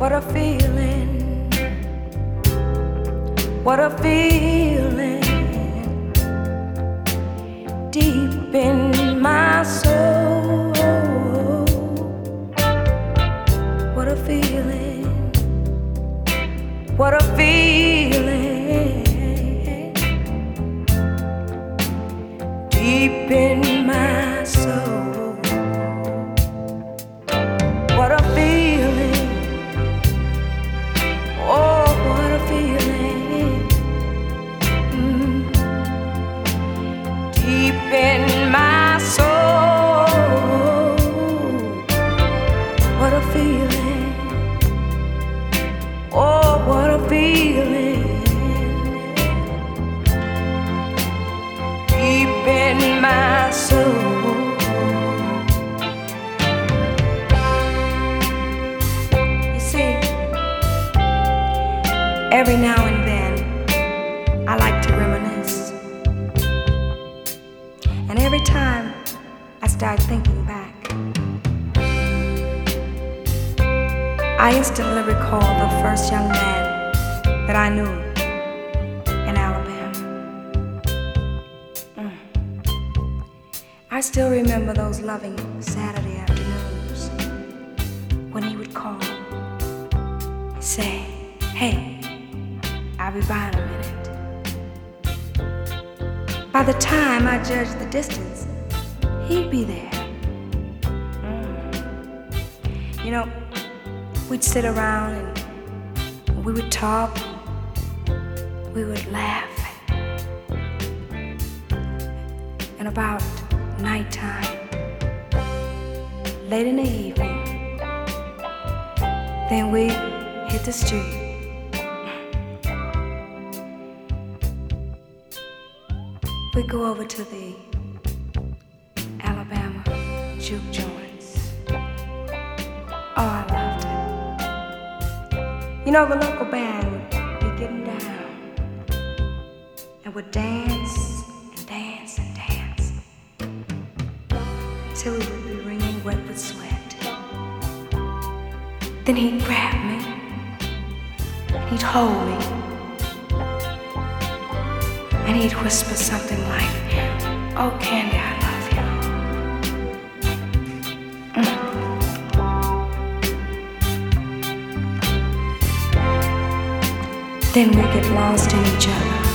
What a feeling, what a feeling, deep in my soul. What a feeling, what a feeling, deep in my soul. What a feeling, oh, what a feeling, deep in my soul. What a feeling, oh, what a feeling, deep in my soul. Every now and then, I like to reminisce. And every time I start thinking back, I instantly recall the first young man that I knew in Alabama. I still remember those loving Saturday afternoons when he would call and say, "Hey, I'll be by in a minute." By the time I judged the distance, he'd be there. You know, we'd sit around and we would talk, we would laugh. And about nighttime, late in the evening, then we'd hit the street. We go over to the Alabama juke joints. Oh, I loved it. You know, the local band would be getting down and would dance and dance and dance till we would be wringing wet with sweat. Then he'd grab me, he'd hold me, and he'd whisper something like, "Oh, Candy, I love you." Then we get lost in each other.